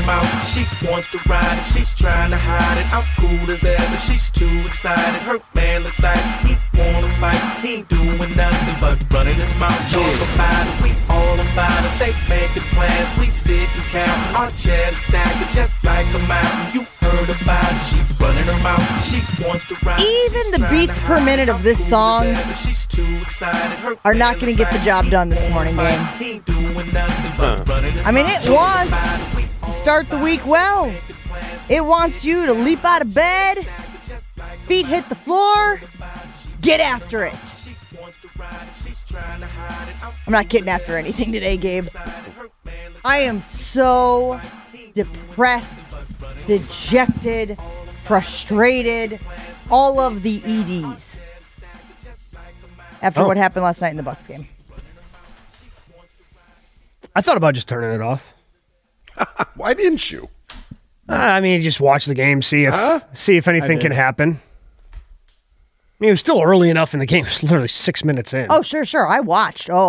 her mouth. She wants to ride it, she's trying to hide it. I'm cool as ever, she's too excited. Her man look like he wanna fight. He ain't doing nothing but running his mouth. Talk about it, we all about it. They making plans, we sit and count. Our chairs stacking just like a mountain. You heard about it, she running her mouth. She wants to ride. Even the beats per minute of this song are not going to get the job done this morning, gang. I mean, it wants to start the week well. It wants you to leap out of bed, feet hit the floor, get after it. I'm not getting after anything today, Gabe. I am so depressed, dejected, frustrated, all of the EDs after what happened last night in the Bucks game. I thought about just turning it off. Why didn't you? I mean, just watch the game, see if anything can happen. I mean, it was still early enough in the game. It was literally 6 minutes in. Oh, sure. I watched. You know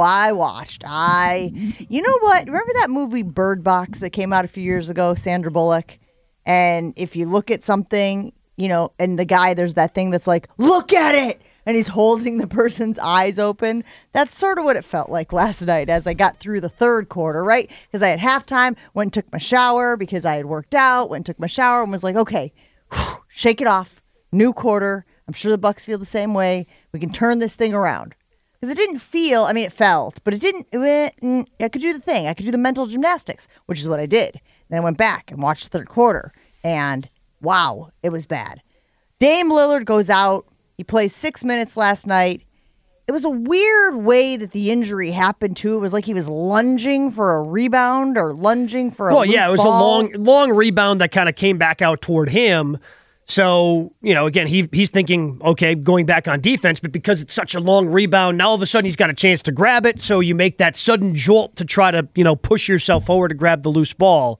what? Remember that movie Bird Box that came out a few years ago, Sandra Bullock? And if you look at something, you know, and the guy, there's that thing that's like, look at it! And he's holding the person's eyes open. That's sort of what it felt like last night as I got through the third quarter, right? Because I had halftime, went and took my shower because I had worked out, went and took my shower and was like, okay, shake it off. New quarter. I'm sure the Bucks feel the same way. We can turn this thing around. Because it didn't feel, I mean, it felt, but it didn't, I could do the thing. I could do the mental gymnastics, which is what I did. Then I went back and watched the third quarter, and wow, it was bad. Dame Lillard goes out. He plays 6 minutes last night. It was a weird way that the injury happened, too. It was like he was lunging for a rebound or lunging for a loose it was ball. a long rebound that kind of came back out toward him. So, you know, again, he's thinking, okay, going back on defense, but because it's such a long rebound, now all of a sudden he's got a chance to grab it. So you make that sudden jolt to try to, you know, push yourself forward to grab the loose ball.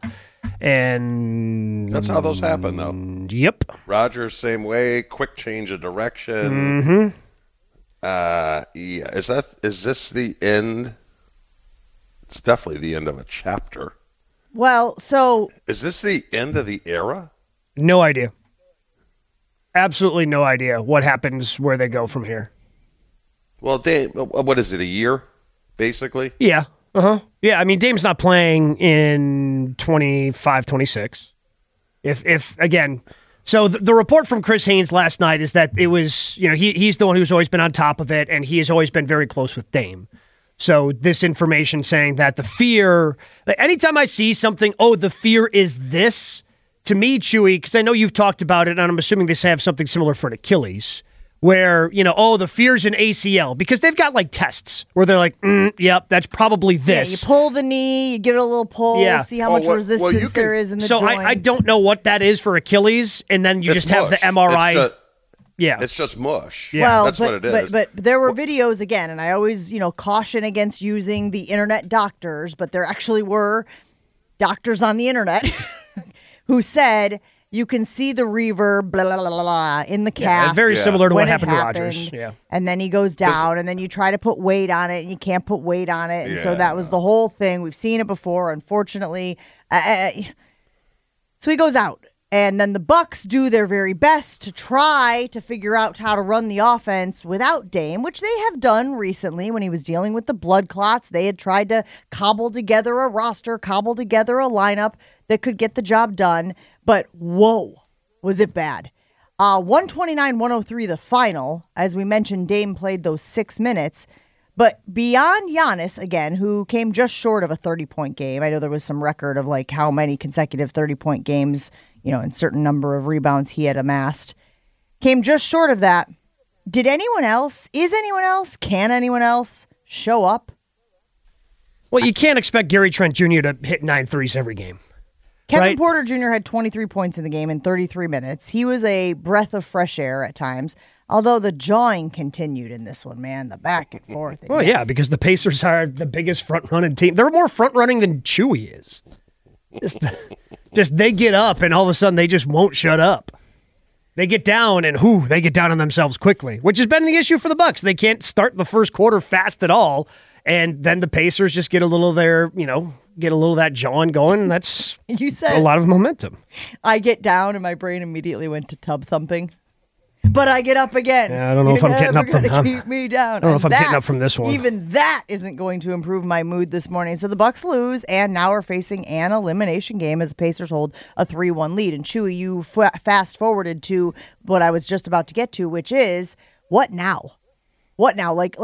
And that's how those happen, though. Yep. Rodgers, same way, quick change of direction. Mm-hmm. Yeah. Is this the end? It's definitely the end of a chapter. Well, so is this the end of the era? No idea. Absolutely no idea what happens, where they go from here. Well, Dame, what is it, a year, basically? Yeah. Yeah, I mean, Dame's not playing in 25, 26. If again, so the report from Chris Haynes last night is that it was, you know, he's the one who's always been on top of it, and he has always been very close with Dame. So this information saying that the fear, like anytime I see something, the fear is this, to me, Chewy, because I know you've talked about it, and I'm assuming they have something similar for an Achilles, where, you know, the fear's an ACL, because they've got, like, tests where they're like, yep, that's probably this. Yeah, you pull the knee, you give it a little pull, see how much resistance there is in the joint. So I don't know what that is for Achilles, and then you just have the MRI. It's just mush. Yeah, well, that's what it is. But there were videos, again, and I always, you know, caution against using the internet doctors, but there actually were doctors on the internet who said you can see the reverb, blah, blah, blah, blah, in the calf. Yeah, very similar to what happened to happened, Rodgers. Yeah. And then he goes down, and then you try to put weight on it, and you can't put weight on it. And so that was the whole thing. We've seen it before, unfortunately. So he goes out. And then the Bucks do their very best to try to figure out how to run the offense without Dame, which they have done recently when he was dealing with the blood clots. They had tried to cobble together a roster, cobble together a lineup that could get the job done. But whoa, was it bad. 129-103 the final. As we mentioned, Dame played those 6 minutes. But beyond Giannis, again, who came just short of a 30-point game. I know there was some record of like how many consecutive 30-point games, you know, and certain number of rebounds he had amassed. Came just short of that. Can anyone else show up? Well, you can't expect Gary Trent Jr. to hit 9 threes every game. Kevin Porter Jr. had 23 points in the game in 33 minutes. He was a breath of fresh air at times, although the jawing continued in this one, man, the back and forth. Well, yeah, because the Pacers are the biggest front-running team. They're more front-running than Chewy is. Just they get up, and all of a sudden they just won't shut up. They get down, and they get down on themselves quickly, which has been the issue for the Bucks. They can't start the first quarter fast at all, and then the Pacers just get a little of their, you know, get a little of that jawing going. That's You said a lot of momentum. I get down and my brain immediately went to tub thumping. But I get up again. Yeah, I don't know if I'm getting up from that. Keep me down. I don't know if I'm getting up from this one. Even that isn't going to improve my mood this morning. So the Bucks lose and now are facing an elimination game as the Pacers hold a 3-1 lead. And Chewy, you fast forwarded to what I was just about to get to, which is what now? What now? Like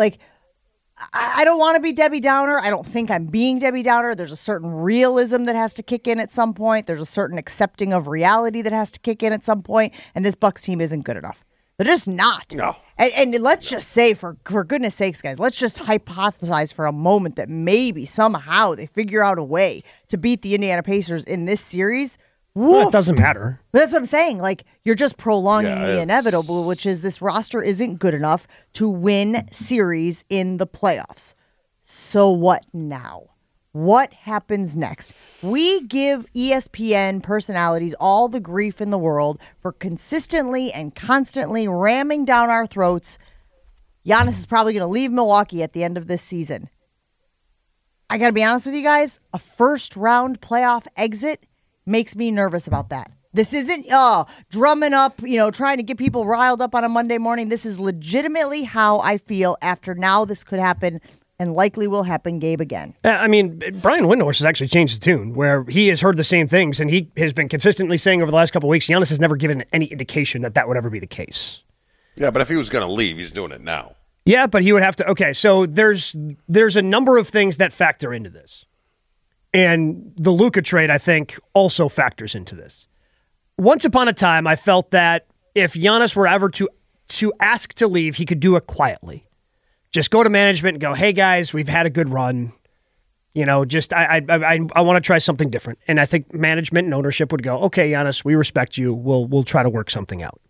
I don't want to be Debbie Downer. I don't think I'm being Debbie Downer. There's a certain realism that has to kick in at some point. There's a certain accepting of reality that has to kick in at some point. And this Bucks team isn't good enough. They're just not. No. And let's just say, for goodness sakes, guys, let's just hypothesize for a moment that maybe somehow they figure out a way to beat the Indiana Pacers in this series. Well, it doesn't matter. But that's what I'm saying. Like, you're just prolonging the it's- inevitable, which is this roster isn't good enough to win series in the playoffs. So what now? What happens next? We give ESPN personalities all the grief in the world for consistently and constantly ramming down our throats. Giannis is probably going to leave Milwaukee at the end of this season. I got to be honest with you guys. A first-round playoff exit makes me nervous about that. This isn't drumming up, trying to get people riled up on a Monday morning. This is legitimately how I feel after now this could happen and likely will happen, Gabe, again. I mean, Brian Windhorst has actually changed his tune, where he has heard the same things, and he has been consistently saying over the last couple of weeks, Giannis has never given any indication that would ever be the case. Yeah, but if he was going to leave, he's doing it now. Yeah, but he would have to. Okay, so there's a number of things that factor into this. And the Luka trade, I think, also factors into this. Once upon a time, I felt that if Giannis were ever to ask to leave, he could do it quietly. Just go to management and go, hey, guys, we've had a good run. I want to try something different. And I think management and ownership would go, okay, Giannis, we respect you. We'll try to work something out.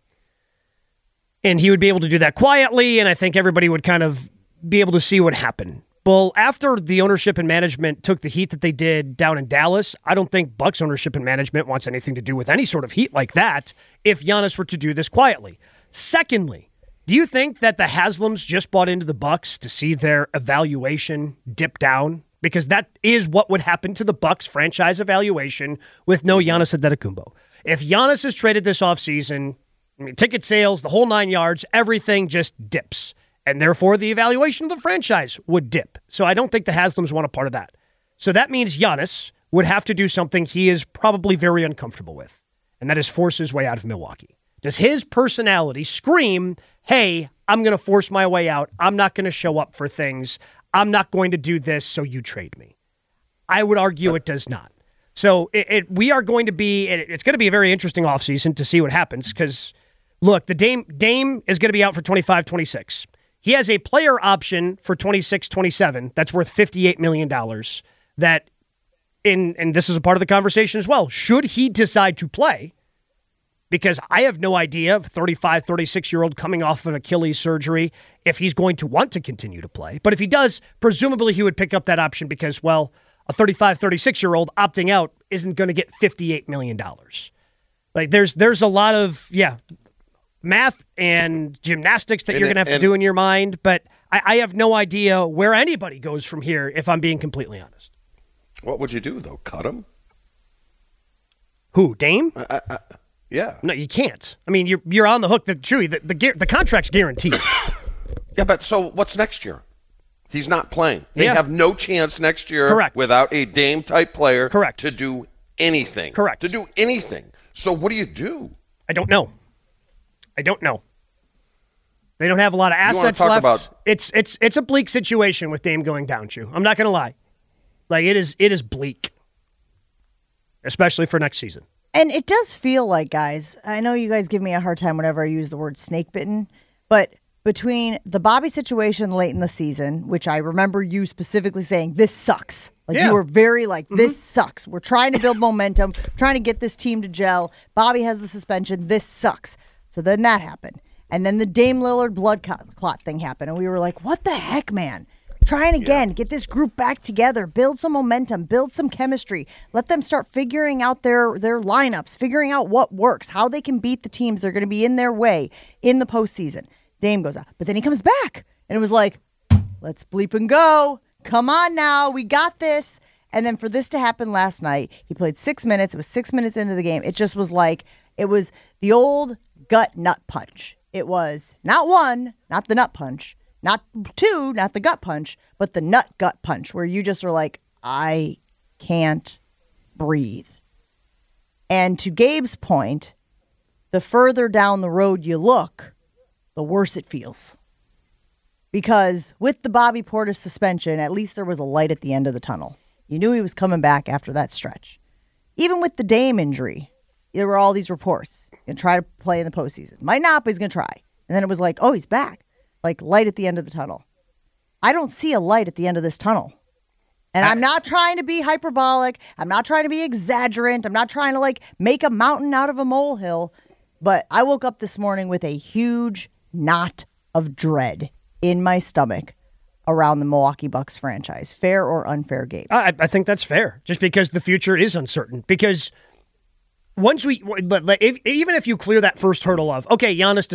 And he would be able to do that quietly, and I think everybody would kind of be able to see what happened. Well, after the ownership and management took the heat that they did down in Dallas, I don't think Bucks ownership and management wants anything to do with any sort of heat like that if Giannis were to do this quietly. Secondly, do you think that the Haslams just bought into the Bucks to see their evaluation dip down? Because that is what would happen to the Bucks franchise evaluation with no Giannis Antetokounmpo. If Giannis is traded this offseason, ticket sales, the whole 9 yards, everything just dips. And therefore, the evaluation of the franchise would dip. So I don't think the Haslams want a part of that. So that means Giannis would have to do something he is probably very uncomfortable with, and that is force his way out of Milwaukee. Does his personality scream, hey, I'm going to force my way out. I'm not going to show up for things. I'm not going to do this, so you trade me. I would argue it does not. So it's going to be a very interesting offseason to see what happens because, look, the Dame is going to be out for 25-26. He has a player option for 26-27 that's worth $58 million that, and this is a part of the conversation as well, should he decide to play, because I have no idea of a 35, 36-year-old coming off of Achilles surgery if he's going to want to continue to play. But if he does, presumably he would pick up that option because, well, a 35, 36-year-old opting out isn't going to get $58 million. Like there's a lot of, math and gymnastics that you're going to have to do in your mind, but I have no idea where anybody goes from here if I'm being completely honest. What would you do, though? Cut him? Who, Dame? Yeah. No, you can't. I mean, you're on the hook. The contract's guaranteed. Yeah, but so what's next year? He's not playing. They have no chance next year Correct. without a Dame-type player Correct. to do anything. Correct. To do anything. So what do you do? I don't know. They don't have a lot of assets left. It's a bleak situation with Dame going down, Chew. I'm not going to lie. Like, it is bleak, especially for next season. And it does feel like, guys, I know you guys give me a hard time whenever I use the word snake bitten, but between the Bobby situation late in the season, which I remember you specifically saying, this sucks. You were very this sucks. We're trying to build momentum, trying to get this team to gel. Bobby has the suspension. This sucks. So then that happened. And then the Dame Lillard blood clot thing happened. And we were like, what the heck, man? Trying again, get this group back together, build some momentum, build some chemistry. Let them start figuring out their lineups, figuring out what works, how they can beat the teams that are going to be in their way in the postseason. Dame goes out. But then he comes back. And it was like, let's bleep and go. Come on now. We got this. And then for this to happen last night, he played 6 minutes. It was 6 minutes into the game. It just was like, it was the old gut nut punch. It was not one, not the nut punch, not two, not the gut punch, but the nut gut punch, where you just are like, I can't breathe. And to Gabe's point, the further down the road you look, the worse it feels. Because with the Bobby Portis suspension, at least there was a light at the end of the tunnel. You knew he was coming back after that stretch. Even with the Dame injury, there were all these reports. He's going to try to play in the postseason. Might not, but he's going to try. And then it was like, oh, he's back. Like, light at the end of the tunnel. I don't see a light at the end of this tunnel. And I'm not trying to be hyperbolic. I'm not trying to be exaggerant. I'm not trying to, like, make a mountain out of a molehill. But I woke up this morning with a huge knot of dread in my stomach around the Milwaukee Bucks franchise. Fair or unfair, Gabe? I think that's fair, just because the future is uncertain. Because once even if you clear that first hurdle of, okay,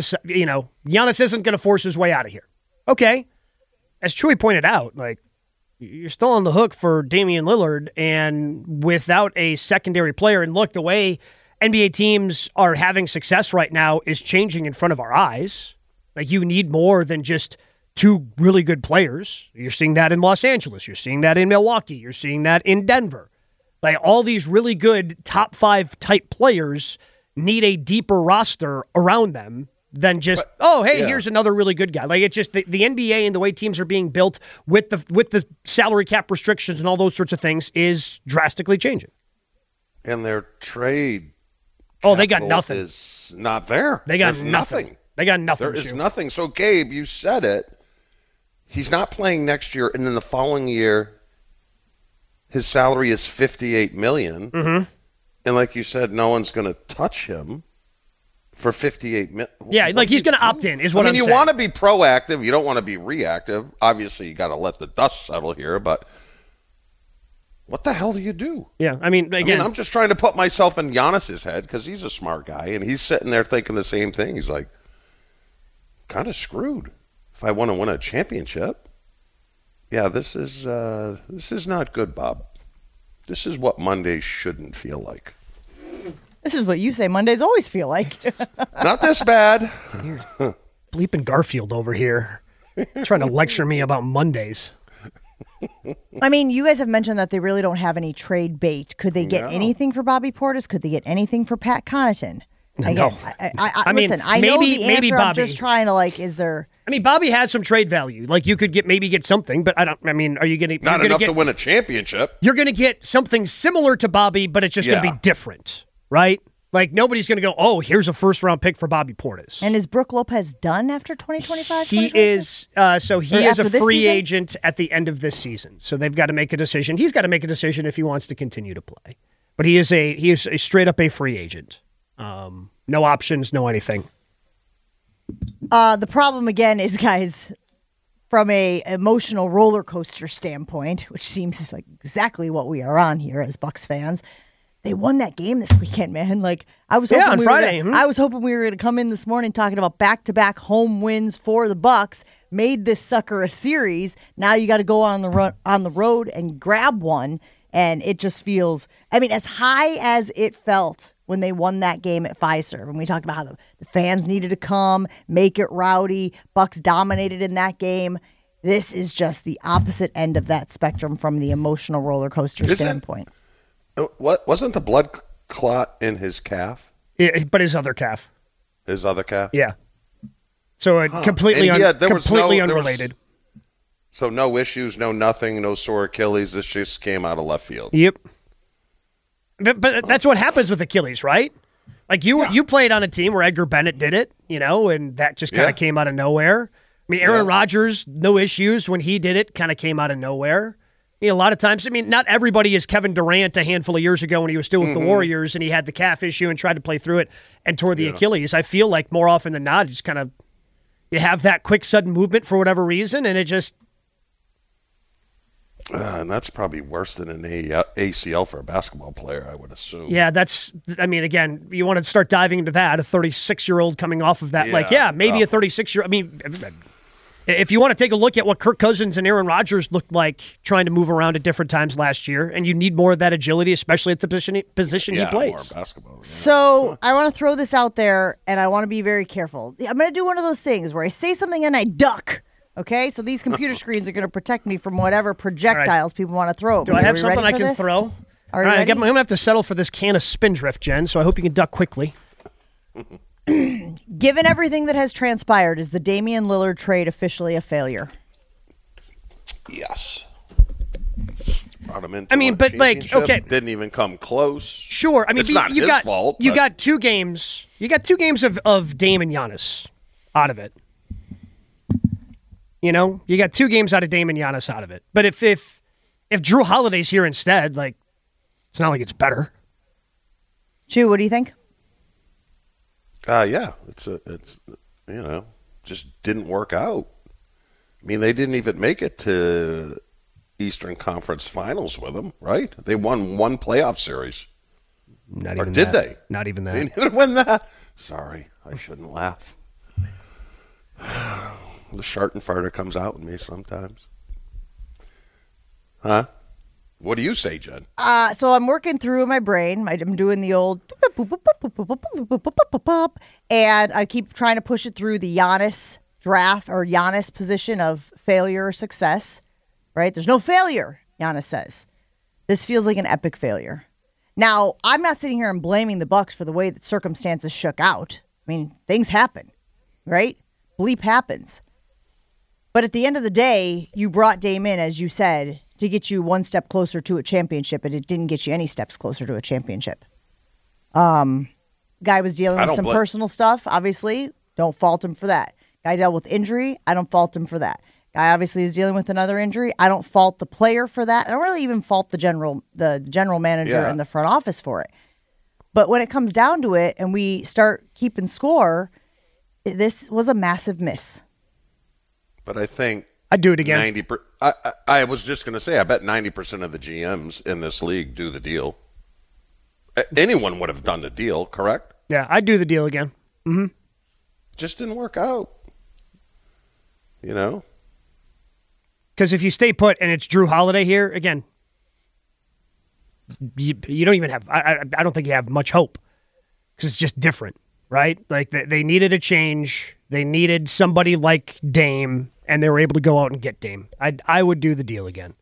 Giannis isn't going to force his way out of here. Okay. As Chewy pointed out, like, you're still on the hook for Damian Lillard, and without a secondary player, and look, the way NBA teams are having success right now is changing in front of our eyes. Like, you need more than just two really good players. You're seeing that in Los Angeles. You're seeing that in Milwaukee. You're seeing that in Denver. Like, all these really good top 5 type players need a deeper roster around them than just, here's another really good guy. Like, it's just the NBA and the way teams are being built with the salary cap restrictions and all those sorts of things is drastically changing. And their trade they got nothing. Is not there. They got nothing. They got nothing. There is nothing. So, Gabe, you said it. He's not playing next year, and then the following year, his salary is $58 million. Mm-hmm. And like you said, no one's going to touch him for $58 million. Yeah, like he's going to opt in, is what I'm saying. You want to be proactive. You don't want to be reactive. Obviously, you got to let the dust settle here, but what the hell do you do? Yeah, again, I'm just trying to put myself in Giannis's head because he's a smart guy, and he's sitting there thinking the same thing. He's like, kind of screwed if I want to win a championship. Yeah, this is not good, Bob. This is what Mondays shouldn't feel like. This is what you say Mondays always feel like. Not this bad. Bleeping Garfield over here trying to lecture me about Mondays. I mean, you guys have mentioned that they really don't have any trade bait. Could they get anything for Bobby Portis? Could they get anything for Pat Connaughton? Again, No. Listen, I know the answer. Maybe Bobby. I'm just trying to, is there... Bobby has some trade value. Like, you could get something, but are you getting... Not enough to win a championship. You're going to get something similar to Bobby, but it's just going to be different, right? Like, nobody's going to go, oh, here's a first-round pick for Bobby Portis. And is Brook Lopez done after 2025? He is. He is a free agent at the end of this season. So they've got to make a decision. He's got to make a decision if he wants to continue to play. But he is a straight up a free agent. No options, no anything. The problem again is, guys, from a emotional roller coaster standpoint, which seems like exactly what we are on here as Bucks fans. They won that game this weekend, man. Like, I was hoping on Friday. I was hoping we were going to come in this morning talking about back-to-back home wins for the Bucks. Made this sucker a series. Now you got to go on the road and grab one, and it just feels. As high as it felt when they won that game at Fiserv, and we talked about how the fans needed to come, make it rowdy. Bucks dominated in that game. This is just the opposite end of that spectrum from the emotional roller coaster standpoint. What wasn't the blood clot in his calf? Yeah, but his other calf. His other calf? Yeah. So completely unrelated. So no issues, no nothing, no sore Achilles. This just came out of left field. Yep. But that's what happens with Achilles, right? Like you played on a team where Edgar Bennett did it, and that just kind of came out of nowhere. Aaron Rodgers, no issues when he did it, kind of came out of nowhere. A lot of times, not everybody is Kevin Durant a handful of years ago when he was still with the Warriors and he had the calf issue and tried to play through it and tore the Achilles. I feel like more often than not, just kind of you have that quick, sudden movement for whatever reason, and it just... and that's probably worse than an ACL for a basketball player, I would assume. Yeah, that's... again, you want to start diving into that, a 36-year-old coming off of that. Maybe a 36-year-old... If you want to take a look at what Kirk Cousins and Aaron Rodgers looked like trying to move around at different times last year, and you need more of that agility, especially at the position he plays. More basketball. Yeah. So I want to throw this out there, and I want to be very careful. I'm going to do one of those things where I say something and I duck. Okay, so these computer screens are going to protect me from whatever projectiles people want to throw at me. Do I have something I can throw? All right, I'm going to have to settle for this can of Spindrift, Jen, so I hope you can duck quickly. Given everything that has transpired, is the Damian Lillard trade officially a failure? Yes. Brought him into but okay, didn't even come close. Sure, it's not his fault. You got 2 games. You got 2 games of Dame and Giannis out of it. You know, you got 2 games out of Dame and Giannis out of it. But if Drew Holiday's here instead, like, it's not like it's better. Chew, what do you think? Yeah, it's just didn't work out. I mean, they didn't even make it to Eastern Conference Finals with them, right? They won 1 playoff series. Not or even did that. they? Not even that. They didn't even win that. Sorry, I shouldn't laugh. The Schartenfarter comes out in me sometimes. Huh? What do you say, Jen? So I'm working through in my brain. I'm doing the old, and I keep trying to push it through the Giannis draft or Giannis position of failure or success, right? There's no failure, Giannis says. This feels like an epic failure. Now, I'm not sitting here and blaming the Bucks for the way that circumstances shook out. I mean, things happen, right? Bleep happens. But at the end of the day, you brought Dame in, as you said, to get you 1 step closer to a championship, and it didn't get you any steps closer to a championship. Guy was dealing with some personal stuff, obviously. Don't fault him for that. Guy dealt with injury. I don't fault him for that. Guy obviously is dealing with another injury. I don't fault the player for that. I don't really even fault the general manager and the front office for it. But when it comes down to it and we start keeping score, this was a massive miss. But I think I'd do it again. I was just going to say, I bet 90% of the GMs in this league do the deal. Anyone would have done the deal, correct? Yeah, I'd do the deal again. Mm-hmm. Just didn't work out. You know? Because if you stay put and it's Drew Holiday here, again, you don't even have, I don't think you have much hope. Because it's just different, right? Like, they needed a change. They needed somebody like Dame, and they were able to go out and get Dame. I would do the deal again.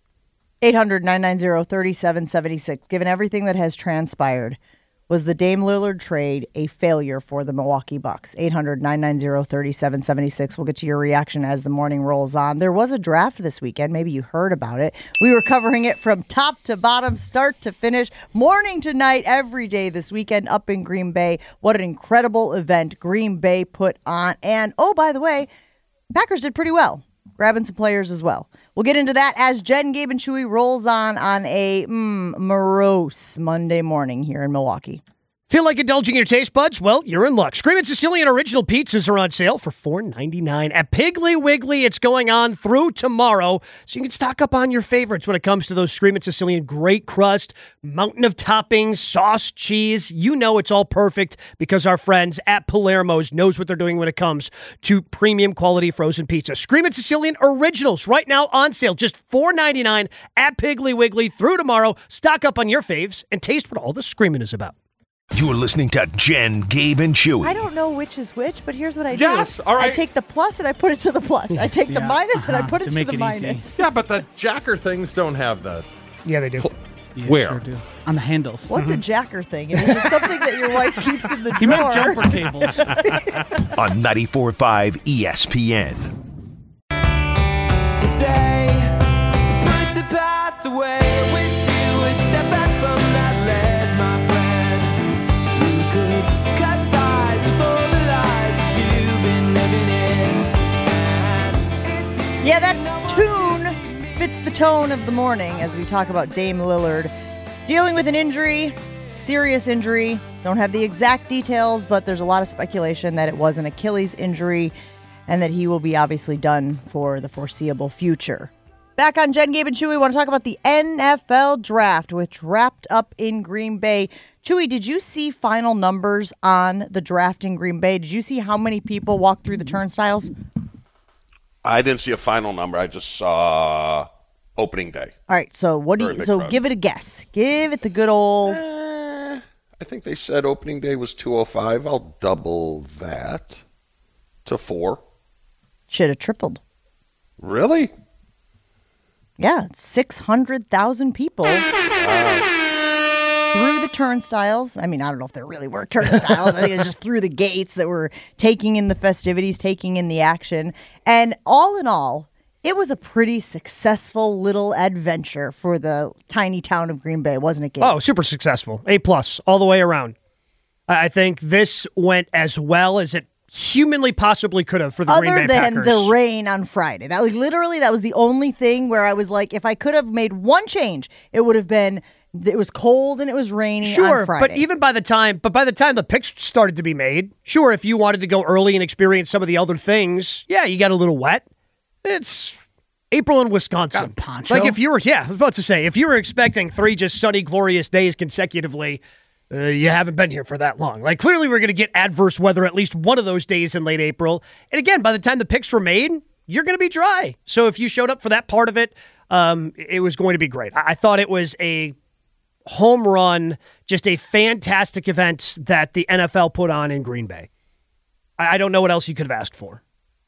800-990-3776. Given everything that has transpired, was the Dame Lillard trade a failure for the Milwaukee Bucks? 800-990-3776. We'll get to your reaction as the morning rolls on. There was a draft this weekend. Maybe you heard about it. We were covering it from top to bottom, start to finish, morning to night, every day this weekend up in Green Bay. What an incredible event Green Bay put on. And, oh, by the way, Packers did pretty well, grabbing some players as well. We'll get into that as Jen, Gabe, and Chewy rolls on a morose Monday morning here in Milwaukee. Feel like indulging your taste buds? Well, you're in luck. Screamin' Sicilian Original Pizzas are on sale for $4.99 at Piggly Wiggly. It's going on through tomorrow, so you can stock up on your favorites when it comes to those Screamin' Sicilian. Great crust, mountain of toppings, sauce, cheese. You know it's all perfect because our friends at Palermo's knows what they're doing when it comes to premium quality frozen pizza. Screamin' Sicilian Originals right now on sale, just $4.99 at Piggly Wiggly through tomorrow. Stock up on your faves and taste what all the screaming is about. You're listening to Jen, Gabe, and Chewy. I don't know which is which, but here's what I do. Yes, all right. I take the plus and I put it to the plus. I take the minus and I put it to the minus. Yeah, but the jacker things don't have the... Yeah, they do. Where? Sure do. On the handles. What's a jacker thing? Is it something that your wife keeps in the drawer? He meant jumper cables. On 94.5 ESPN. To say, put the past away. Wish you would step back from that ledge, my friend. You could cut ties with all the lies that you've been living in. Yeah, that tune fits the tone of the morning as we talk about Dame Lillard dealing with an injury, serious injury. Don't have the exact details, but there's a lot of speculation that it was an Achilles injury and that he will be obviously done for the foreseeable future. Back on Jen, Gabe, and Chewy, we want to talk about the NFL draft, which wrapped up in Green Bay. Chewy, did you see final numbers on the draft in Green Bay? Did you see how many people walked through the turnstiles? I didn't see a final number. I just saw opening day. All right, so what do Very you? big So crowd. give it a guess. Give it the good old. I think they said opening day was 205. I'll double that to 4. Should have tripled. Really? Yeah, 600,000 people through the turnstiles. I mean, I don't know if there really were turnstiles. I think it was just through the gates that were taking in the festivities, taking in the action. And all in all, it was a pretty successful little adventure for the tiny town of Green Bay, wasn't it, Gabe? Oh, super successful. A+ all the way around. I think this went as well as it humanly possibly could have for the Green Other Bay than Packers. the rain on Friday. That was the only thing where I was like, if I could have made one change, it would have been it was cold and it was rainy on Friday. But by the time the picks started to be made, sure, if you wanted to go early and experience some of the other things, yeah, you got a little wet. It's April in Wisconsin. Got a poncho? Like I was about to say, if you were expecting 3 just sunny, glorious days consecutively, you haven't been here for that long. Like, clearly we're going to get adverse weather at least one of those days in late April. And again, by the time the picks were made, you're going to be dry. So if you showed up for that part of it, it was going to be great. I thought it was a home run, just a fantastic event that the NFL put on in Green Bay. I don't know what else you could have asked for.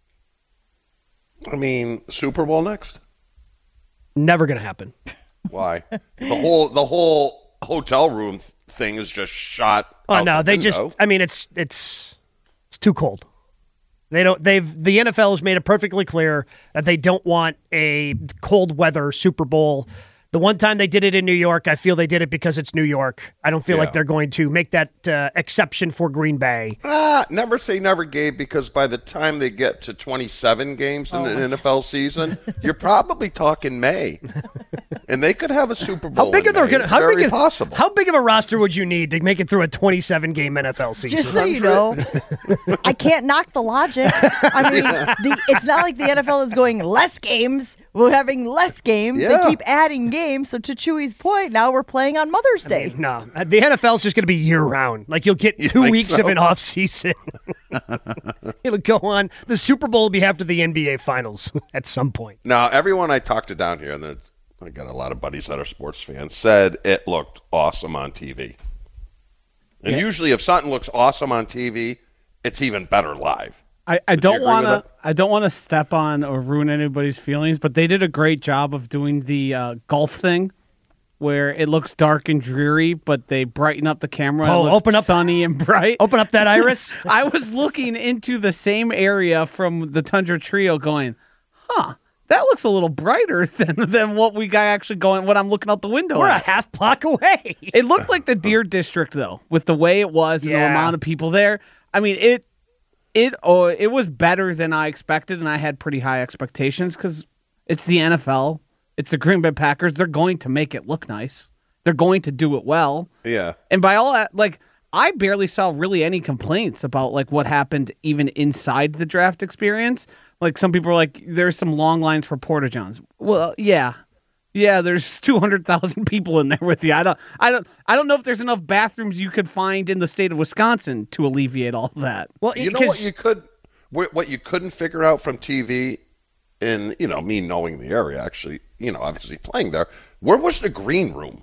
I mean, Super Bowl next? Never going to happen. Why? The whole hotel room thing is just shot. Oh out no, the they window. just. I mean, it's too cold. The NFL has made it perfectly clear that they don't want a cold weather Super Bowl. The one time they did it in New York, I feel they did it because it's New York. I don't feel like they're going to make that exception for Green Bay. Never say never, Gabe, because by the time they get to 27 games in an NFL season, you're probably talking May, and they could have a Super Bowl. How big of possible? How big of a roster would you need to make it through a 27-game NFL season? Just so you know, I can't knock the logic. I mean, it's not like the NFL is going less games. We're having less games. Yeah. They keep adding games. So to Chewy's point, now we're playing on Mother's Day. No, the NFL is just going to be year-round. Like, you'll get 2 weeks of an off-season. It'll go on. The Super Bowl will be after the NBA Finals at some point. Now, everyone I talked to down here, and I got a lot of buddies that are sports fans, said it looked awesome on TV. And usually if something looks awesome on TV, it's even better live. I don't want to step on or ruin anybody's feelings, but they did a great job of doing the golf thing, where it looks dark and dreary, but they brighten up the camera. Oh, and it looks open up sunny and bright. Open up that iris. I was looking into the same area from the Tundra Trio, going, that looks a little brighter than what we got actually going when I'm looking out the window. We're a half block away. It looked like the Deer District, though, with the way it was and the amount of people there. I mean, it was better than I expected, and I had pretty high expectations because it's the NFL. It's the Green Bay Packers. They're going to make it look nice. They're going to do it well. Yeah. And by all that, like, I barely saw really any complaints about like what happened even inside the draft experience. Like, some people are like, there's some long lines for Porta Johns. Well, yeah, there's 200,000 people in there with you. I don't know if there's enough bathrooms you could find in the state of Wisconsin to alleviate all of that. Well, You know what you couldn't figure out from TV, and me knowing the area, actually, obviously playing there. Where was the green room?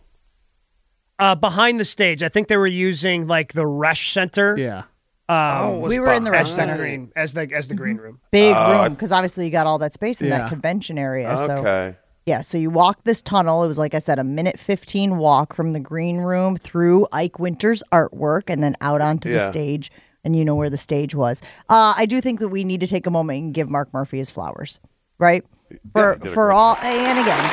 behind the stage. I think they were using like the Resch Center. Yeah. We were in the Resch As the Center. green, as the green room. Big room, because obviously you got all that space in Yeah. that convention area. So Okay. yeah, so you walk this tunnel. It was, like I said, a 1:15 walk from the green room through Ike Winter's artwork and then out onto the Yeah. stage. And you know where the stage was. I do think that we need to take a moment and give Mark Murphy his flowers, right? he did a great all, and again,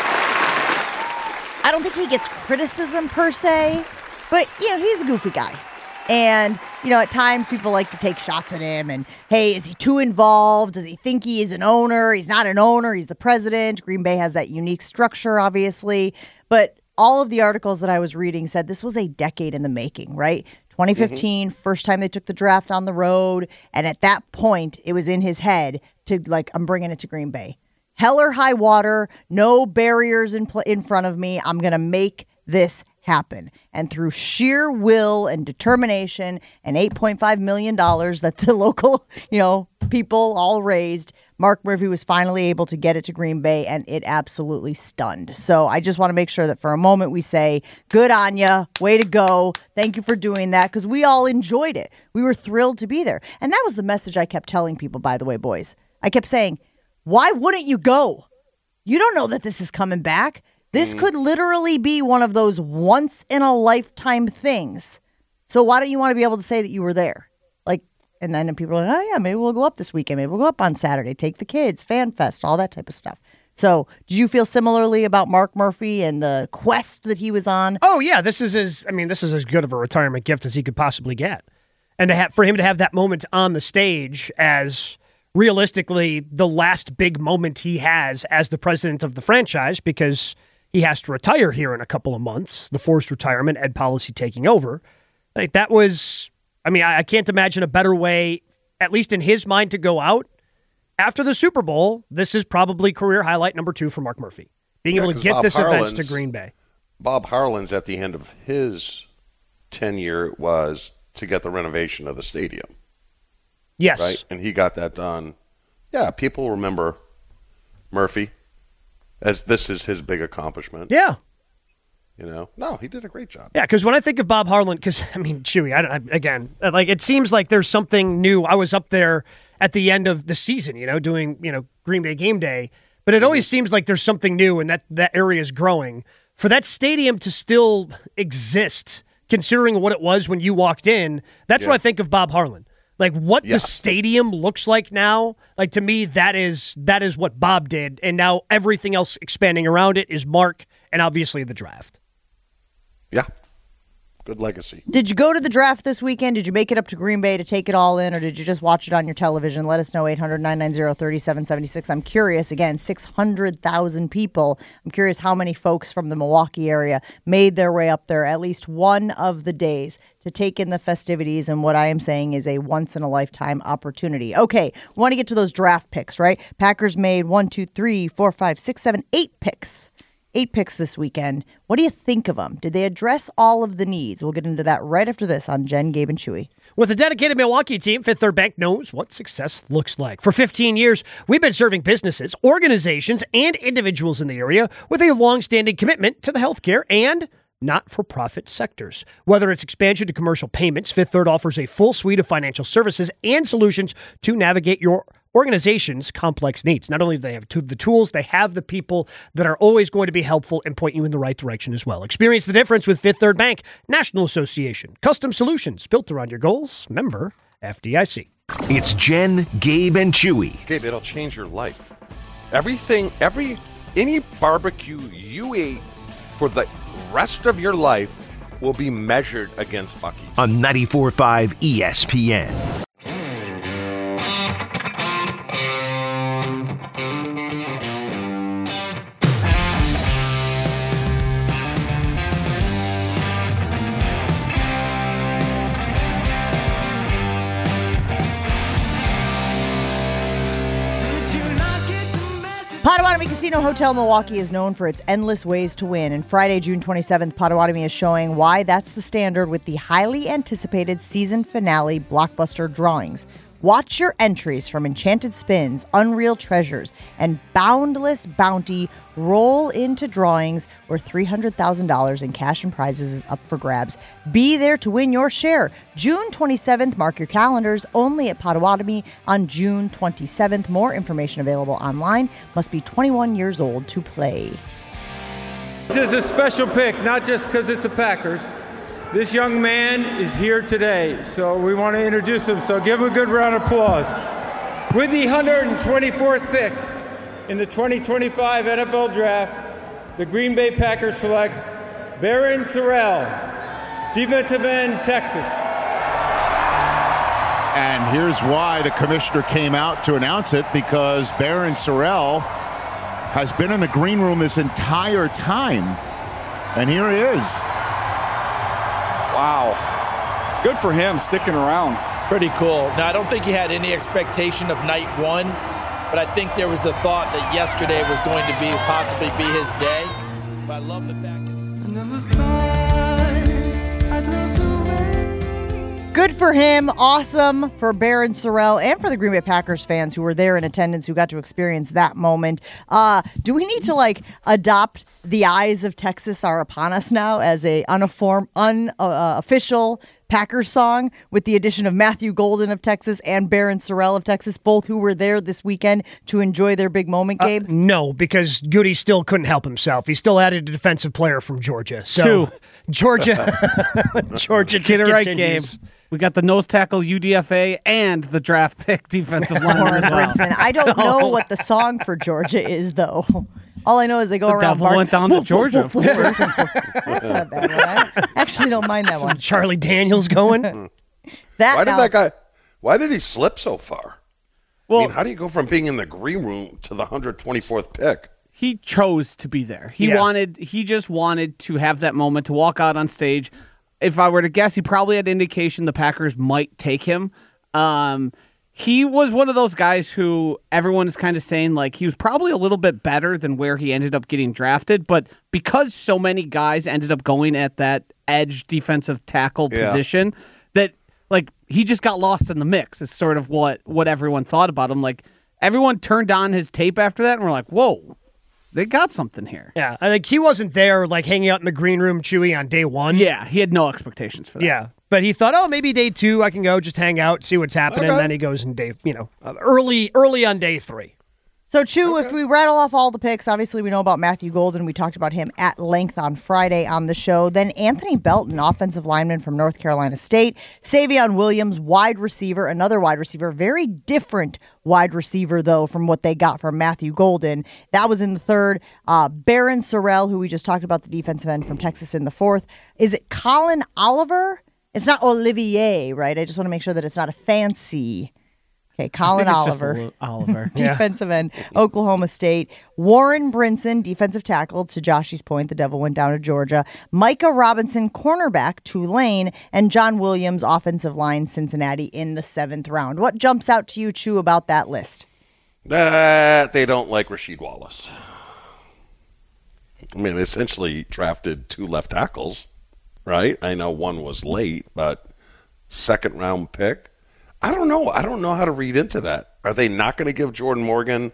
I don't think he gets criticism per se, but he's a goofy guy. And, at times people like to take shots at him and, hey, is he too involved? Does he think he is an owner? He's not an owner. He's the president. Green Bay has that unique structure, obviously. But all of the articles that I was reading said this was a decade in the making, right? 2015, first time they took the draft on the road. And at that point, it was in his head to, like, I'm bringing it to Green Bay. Hell or high water, no barriers in front of me. I'm going to make this happen. And through sheer will and determination and $8.5 million that the local, people all raised, Mark Murphy was finally able to get it to Green Bay, and it absolutely stunned. So I just want to make sure that for a moment we say, good on ya, way to go, thank you for doing that, because we all enjoyed it. We were thrilled to be there. And that was the message I kept telling people, by the way, boys. I kept saying, why wouldn't you go? You don't know that this is coming back. This could literally be one of those once-in-a-lifetime things. So why don't you want to be able to say that you were there? And then people are like, oh, yeah, maybe we'll go up this weekend. Maybe we'll go up on Saturday, take the kids, Fan Fest, all that type of stuff. So did you feel similarly about Mark Murphy and the quest that he was on? Oh, yeah. This is as good of a retirement gift as he could possibly get. And for him to have that moment on the stage as realistically the last big moment he has as the president of the franchise, because he has to retire here in a couple of months, the forced retirement, Ed Policy taking over. That was... I can't imagine a better way, at least in his mind, to go out. After the Super Bowl, this is probably career highlight number 2 for Mark Murphy. Being able to get this event to Green Bay. Bob Harlan's at the end of his tenure was to get the renovation of the stadium. Yes. Right? And he got that done. Yeah, people remember Murphy as this is his big accomplishment. Yeah. No, he did a great job. Yeah, because when I think of Bob Harlan, Chewy, it seems like there's something new. I was up there at the end of the season, doing, Green Bay game day, but it always seems like there's something new and that area is growing. For that stadium to still exist, considering what it was when you walked in, that's what I think of Bob Harlan. The stadium looks like now, to me, that is what Bob did, and now everything else expanding around it is Mark and obviously the draft. Yeah. Good legacy. Did you go to the draft this weekend? Did you make it up to Green Bay to take it all in, or did you just watch it on your television? Let us know, 800-990-3776. I'm curious, again, 600,000 people. I'm curious how many folks from the Milwaukee area made their way up there at least one of the days to take in the festivities, and what I am saying is a once-in-a-lifetime opportunity. Okay, we want to get to those draft picks, right? Packers made 8 picks. 8 picks this weekend. What do you think of them? Did they address all of the needs? We'll get into that right after this on Jen, Gabe, and Chewy. With a dedicated Milwaukee team, Fifth Third Bank knows what success looks like. For 15 years, we've been serving businesses, organizations, and individuals in the area with a long-standing commitment to the healthcare and not-for-profit sectors. Whether it's expansion to commercial payments, Fifth Third offers a full suite of financial services and solutions to navigate your organization's complex needs. Not only do they have the tools, they have the people that are always going to be helpful and point you in the right direction as well. Experience the difference with Fifth Third Bank, National Association. Custom solutions built around your goals. Member FDIC. It's Jen, Gabe, and Chewy. Gabe, it'll change your life. Any barbecue you ate for the rest of your life will be measured against Buc-ee's. On 94.5 ESPN. Potawatomi Casino Hotel Milwaukee is known for its endless ways to win, and Friday, June 27th, Potawatomi is showing why that's the standard with the highly anticipated season finale blockbuster drawings. Watch your entries from Enchanted Spins, Unreal Treasures, and Boundless Bounty roll into drawings where $300,000 in cash and prizes is up for grabs. Be there to win your share. June 27th, mark your calendars, only at Potawatomi on June 27th. More information available online. Must be 21 years old to play. This is a special pick, not just because it's the Packers. This young man is here today, so we want to introduce him. So give him a good round of applause. With the 124th pick in the 2025 NFL Draft, the Green Bay Packers select Barryn Sorrell, defensive end, Texas. And here's why the commissioner came out to announce it, because Barryn Sorrell has been in the green room this entire time. And here he is. Wow. Good for him sticking around. Pretty cool. Now, I don't think he had any expectation of night one, but I think there was the thought that yesterday was going to possibly be his day. But I love the fact that Good for him. Awesome for Barron Sorrell and for the Green Bay Packers fans who were there in attendance who got to experience that moment. Do we need to adopt "The Eyes of Texas Are Upon Us" now as a unofficial Packers song with the addition of Matthew Golden of Texas and Barron Sorrell of Texas, both who were there this weekend to enjoy their big moment, Gabe? No, because Goody still couldn't help himself. He still added a defensive player from Georgia. So Georgia just Get it right, continues. Gabe. We got the nose tackle UDFA and the draft pick defensive lineman as well. Brinson. I don't know what the song for Georgia is, though. All I know is they go around. Devil went down to Georgia. That's not bad. I actually don't mind that one. Charlie Daniels going. Why did he slip so far? Well, I mean, how do you go from being in the green room to the 124th pick? He chose to be there. He just wanted to have that moment to walk out on stage. If I were to guess, he probably had indication the Packers might take him. He was one of those guys who everyone is kind of saying he was probably a little bit better than where he ended up getting drafted, but because so many guys ended up going at that edge defensive tackle position, that he just got lost in the mix. Is sort of what everyone thought about him. Everyone turned on his tape after that and were like, "Whoa, they got something here." Yeah, I think he wasn't there hanging out in the green room, Chewy, on day one. Yeah, he had no expectations for that. Yeah. But he thought, maybe day 2 I can go just hang out, see what's happening. And then he goes in early on day 3. So, Chew, if we rattle off all the picks, obviously we know about Matthew Golden. We talked about him at length on Friday on the show. Then Anthony Belton, offensive lineman from North Carolina State. Savion Williams, wide receiver, another wide receiver. Very different wide receiver, though, from what they got from Matthew Golden. That was in the 3rd. Barron Sorrell, who we just talked about, the defensive end from Texas, in the 4th. Is it Colin Oliver? It's not Olivier, right? I just want to make sure that it's not a fancy. Okay, Colin Oliver. Defensive end, Oklahoma State. Warren Brinson, defensive tackle, to Joshy's point, the Devil went down to Georgia. Micah Robinson, cornerback, Tulane. And John Williams, offensive line, Cincinnati, in the 7th round. What jumps out to you, Chew, about that list? That they don't like Rasheed Wallace. I mean, they essentially drafted 2 left tackles, right? I know one was late, but 2nd round pick. I don't know. I don't know how to read into that. Are they not going to give Jordan Morgan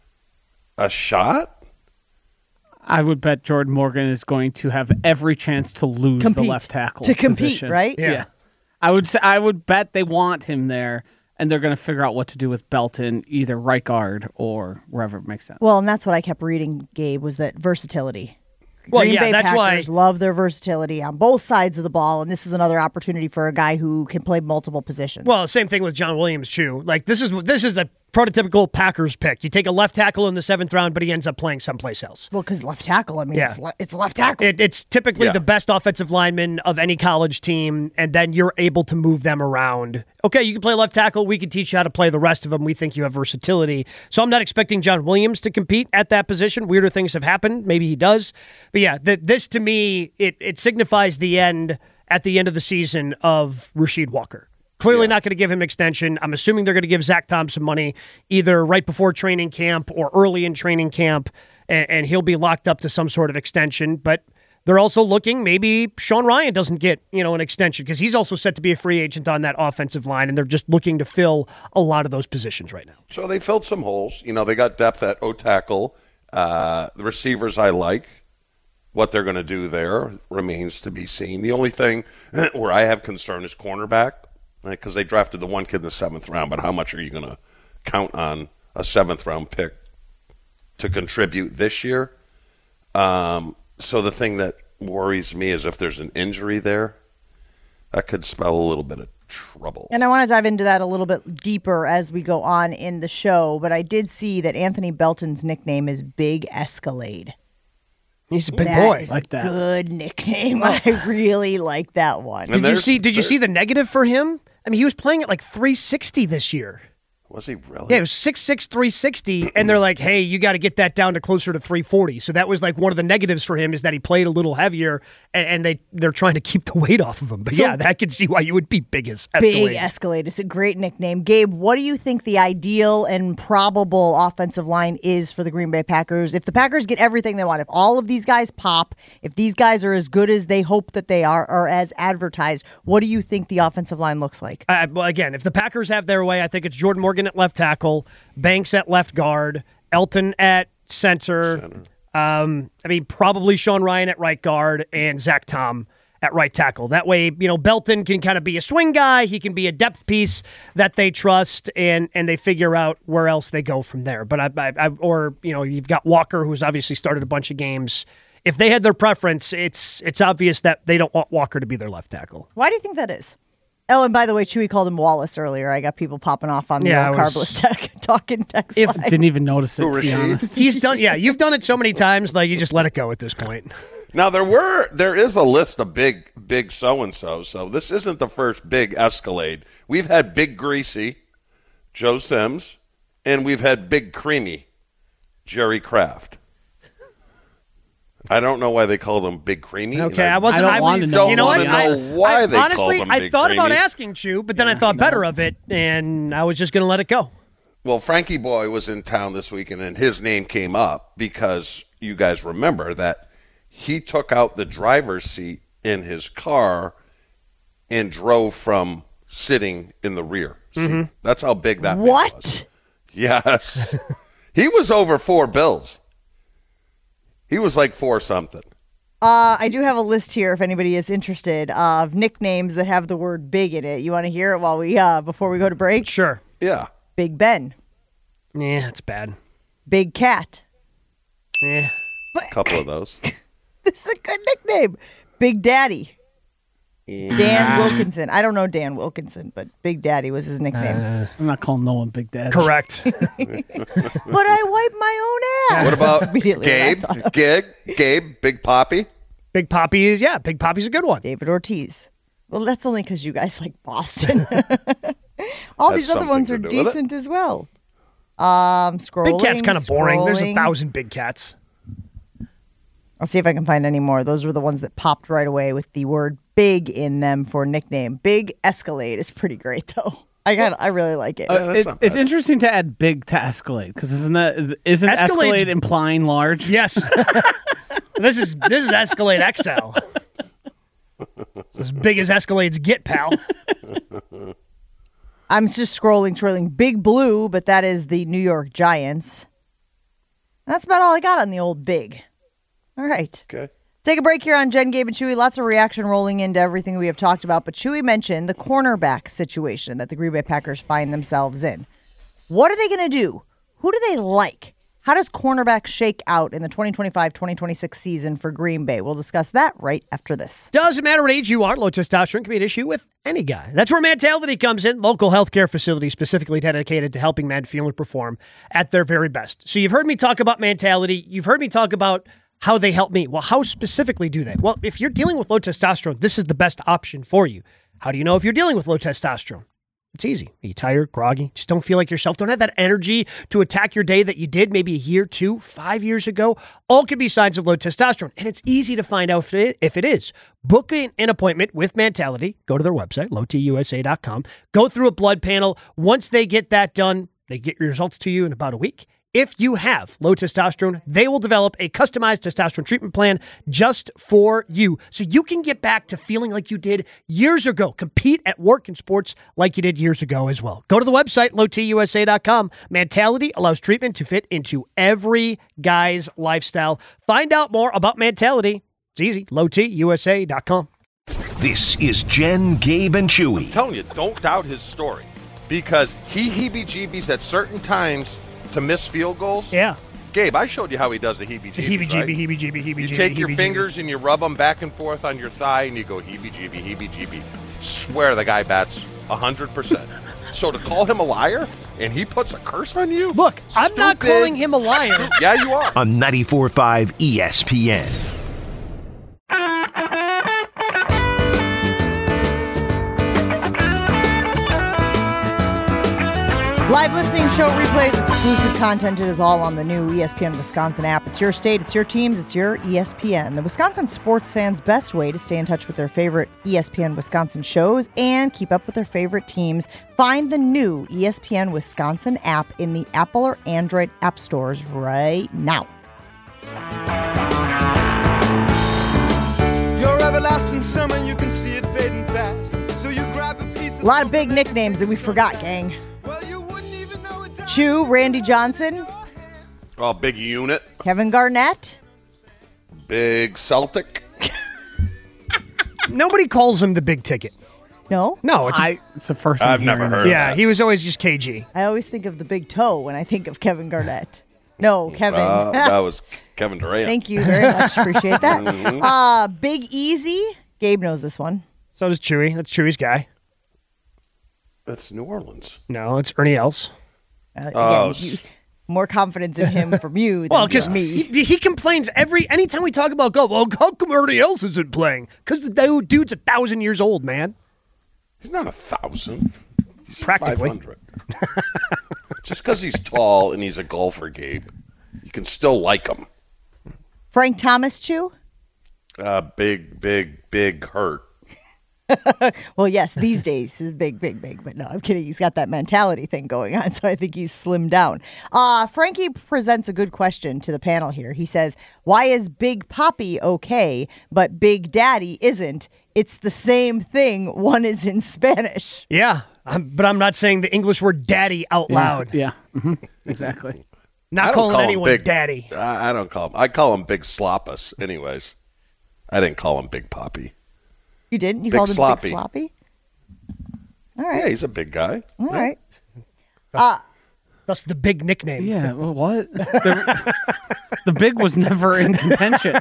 a shot? I would bet Jordan Morgan is going to have every chance to lose the left tackle position. Right? Yeah. I would bet they want him there, and they're going to figure out what to do with Belton, either right guard or wherever it makes sense. Well, and that's what I kept reading, Gabe, was that versatility. Well, Green Bay that's Packers love their versatility on both sides of the ball, and this is another opportunity for a guy who can play multiple positions. Well, same thing with John Williams, too. This is a prototypical Packers pick. You take a left tackle in the 7th round, but he ends up playing someplace else. Well, because left tackle, it's left tackle. It's typically the best offensive lineman of any college team, and then you're able to move them around. Okay, you can play left tackle. We can teach you how to play the rest of them. We think you have versatility. So I'm not expecting John Williams to compete at that position. Weirder things have happened. Maybe he does. But yeah, this to me, it signifies the end at the end of the season of Rasheed Walker. Clearly not going to give him extension. I'm assuming they're going to give Zach Thompson money either right before training camp or early in training camp, and he'll be locked up to some sort of extension. But they're also looking, maybe Sean Ryan doesn't get an extension because he's also set to be a free agent on that offensive line, and they're just looking to fill a lot of those positions right now. So they filled some holes. They got depth at O-tackle. The receivers I like. What they're going to do there remains to be seen. The only thing where I have concern is cornerback. Because they drafted the one kid in the 7th round, but how much are you going to count on a 7th round pick to contribute this year? So the thing that worries me is if there's an injury there, that could spell a little bit of trouble. And I want to dive into that a little bit deeper as we go on in the show, but I did see that Anthony Belton's nickname is Big Escalade. He's a big boy. Like that. Good nickname. I really like that one. Did you see the negative for him? I mean, he was playing at 360 this year. Was he really? Yeah, it was 6'6", 360, and they're like, hey, you got to get that down to closer to 340. So that was like one of the negatives for him is that he played a little heavier, and they're trying to keep the weight off of him. But So- yeah, I can see why you would be Big Escalade. Big Escalade. It's a great nickname. Gabe, what do you think the ideal and probable offensive line is for the Green Bay Packers? If the Packers get everything they want, if all of these guys pop, if these guys are as good as they hope that they are, or as advertised, what do you think the offensive line looks like? Well, again, if the Packers have their way, I think it's Jordan Morgan at left tackle, Banks at left guard, Elton at center. Probably Sean Ryan at right guard, and Zach Tom at right tackle. That way, Belton can kind of be a swing guy. He can be a depth piece that they trust, and they figure out where else they go from there. But you've got Walker, who's obviously started a bunch of games. If they had their preference, it's obvious that they don't want Walker to be their left tackle. Why do you think that is? Oh, and by the way, Chewy called him Wallace earlier. I got people popping off on the Carbless Tech talking text line. Didn't even notice it, to be honest. He's done. Yeah, you've done it so many times, like you just let it go at this point. Now there is a list of big so and so this isn't the first Big Escalade. We've had Big Greasy, Joe Sims, and we've had Big Creamy, Jerry Kraft. I don't know why they called him Big Creamy. Okay, I don't want to know. You know what? Why they honestly, called him Big thought about Creamy. asking Chew, but then I thought better of it, and I was just going to let it go. Well, Frankie Boy was in town this weekend, and his name came up because you guys remember that he took out the driver's seat in his car and drove from sitting in the rear seat. Mm-hmm. That's how big that man What? was. Yes. He was over $4 bills. He was like 4 something. I do have a list here if anybody is interested of nicknames that have the word big in it. You want to hear it while we before we go to break? Sure. Yeah. Big Ben. Yeah, that's bad. Big Cat. Yeah. A couple of those. This is a good nickname. Big Daddy. Dan Wilkinson. I don't know Dan Wilkinson, but Big Daddy was his nickname. I'm not calling no one Big Daddy. Correct. But I wipe my own ass. What about That's immediately Gabe? what I thought of. Gabe, Big Poppy? Big Poppy's a good one. David Ortiz. Well, that's only because you guys like Boston. All Has these other something ones to are do with it. decent as well. Scrolling. Big Cat's kind of boring. There's scrolling. 1,000 Big Cats. I'll see if I can find any more. Those were the ones that popped right away with the word big in them for nickname. Big Escalade is pretty great, though. I really like it. It's interesting to add big to Escalade because isn't Escalade's- Escalade implying large? Yes. This is Escalade XL. It's as big as Escalades get, pal. I'm just scrolling. Big Blue, but that is the New York Giants. That's about all I got on the old big. All right. Okay. Take a break here on Jen, Gabe, and Chewy. Lots of reaction rolling into everything we have talked about. But Chewy mentioned the cornerback situation that the Green Bay Packers find themselves in. What are they going to do? Who do they like? How does cornerback shake out in the 2025-2026 season for Green Bay? We'll discuss that right after this. Doesn't matter what age you are, low testosterone can be an issue with any guy. That's where Mentality comes in. Local healthcare facility specifically dedicated to helping men feel and perform at their very best. So you've heard me talk about Mentality. You've heard me talk about how they help me. Well, how specifically do they? Well, if you're dealing with low testosterone, this is the best option for you. How do you know if you're dealing with low testosterone? It's easy. Are you tired, groggy, just don't feel like yourself, don't have that energy to attack your day that you did maybe a year, 2, 5 years ago? All could be signs of low testosterone, and it's easy to find out if it is. Book an appointment with Mentality. Go to their website, lowtusa.com. Go through a blood panel. Once they get that done, they get your results to you in about a week. If you have low testosterone, they will develop a customized testosterone treatment plan just for you so you can get back to feeling like you did years ago. Compete at work and sports like you did years ago as well. Go to the website, lowtusa.com. Mentality allows treatment to fit into every guy's lifestyle. Find out more about Mentality. It's easy, lowtusa.com. This is Jen, Gabe, and Chewy. I'm telling you, don't doubt his story because he heebie-jeebies at certain times to miss field goals. Yeah. Gabe, I showed you how he does the heebie-jeebies, right? Heebie-jeebie. You take your fingers and you rub them back and forth on your thigh and you go heebie-jeebie, heebie-jeebie. Swear the guy bats 100%. So to call him a liar and he puts a curse on you? Look, I'm not Stupid. calling him a liar. Yeah, you are. On 94.5 ESPN. Live listening, show replays, exclusive content. It is all on the new ESPN Wisconsin app. It's your state, it's your teams, it's your ESPN. The Wisconsin sports fans' best way to stay in touch with their favorite ESPN Wisconsin shows and keep up with their favorite teams. Find the new ESPN Wisconsin app in the Apple or Android app stores right now. Your everlasting summer, you can see it fading fast. So you grab a piece of A lot of big nicknames that we forgot, gang. Chew, Randy Johnson, Oh, big unit. Kevin Garnett. Big Celtic. Nobody calls him the big ticket. No? No, it's it's the first time I've never hearing it. heard of yeah, that. he was always just KG. I always think of the big toe when I think of Kevin Garnett. No, Kevin. That was Kevin Durant. Thank you very much. Appreciate that. Big Easy. Gabe knows this one. So does Chewy. That's Chewy's guy. That's New Orleans. No, it's Ernie Els. Again, more confidence in him from you than Well, because from me. he complains anytime we talk about golf. Well, how come Ernie Els isn't playing? Because the dude's 1,000 years old, man. He's not 1,000. He's Practically. 500. Just because he's tall and he's a golfer, Gabe, you can still like him. Frank Thomas, Chew? Big hurt. Well, yes, these days he's big. But no, I'm kidding. He's got that mentality thing going on, so I think he's slimmed down. Frankie presents a good question to the panel here. He says, why is Big Papi okay, but Big Daddy isn't? It's the same thing. One is in Spanish. Yeah, but I'm not saying the English word daddy out loud. Yeah, exactly. Not I don't calling call him anyone big, daddy. I don't call him. I call him Big Sloppus. Anyways, I didn't call him Big Papi. You didn't? You Big called him Sloppy. Big Sloppy? All right. Yeah, he's a big guy. All right. That's the big nickname. Yeah, well, what? The big was never in contention.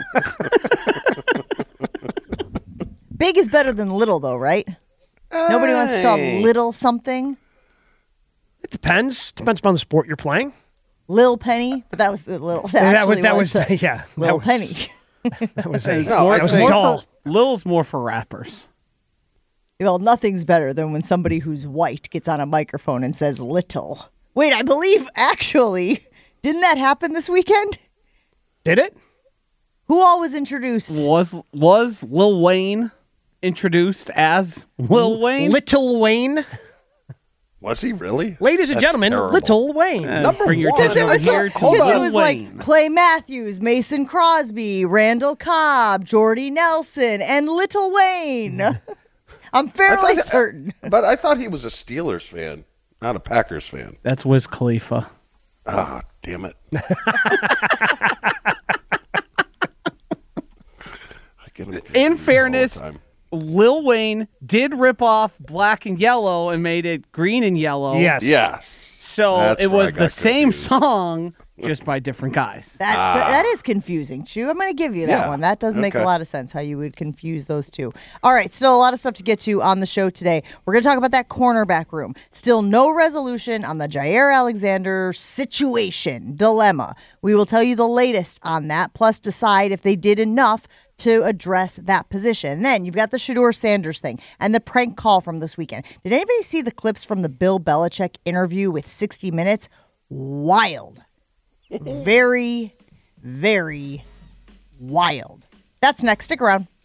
Big is better than little, though, right? Nobody wants to be called little something. It depends. Depends upon the sport you're playing. Lil Penny, but that was the little. That was the yeah. Lil that was, Penny. That was a, It's No, more I that was for- a think- doll. Lil's more for rappers. Well, nothing's better than when somebody who's white gets on a microphone and says little. Wait, I believe actually, didn't that happen this weekend? Did it? Who all was introduced? Was Lil Wayne introduced as Lil Wayne? Little Wayne. Was he really? Ladies and That's gentlemen, terrible. Little Wayne. Number Bring your one. attention over It was here like- to because Lil it was Wayne. like Clay Matthews, Mason Crosby, Randall Cobb, Jordy Nelson, and Little Wayne. I'm fairly certain. But I thought he was a Steelers fan, not a Packers fan. That's Wiz Khalifa. Ah, damn it. I get him confused In all fairness, the time. Lil Wayne did rip off Black and Yellow and made it Green and Yellow. Yes. Yes. So That's it where I was got the same confused. song, just by different guys. That is confusing, Chew. I'm going to give you that Yeah, one. That does make a okay. lot of sense how you would confuse those two. All right, still a lot of stuff to get to on the show today. We're going to talk about that cornerback room. Still no resolution on the Jair Alexander dilemma. We will tell you the latest on that, plus decide if they did enough to address that position. And then you've got the Shedeur Sanders thing and the prank call from this weekend. Did anybody see the clips from the Bill Belichick interview with 60 Minutes? Wild. Very, very wild. That's next. Stick around.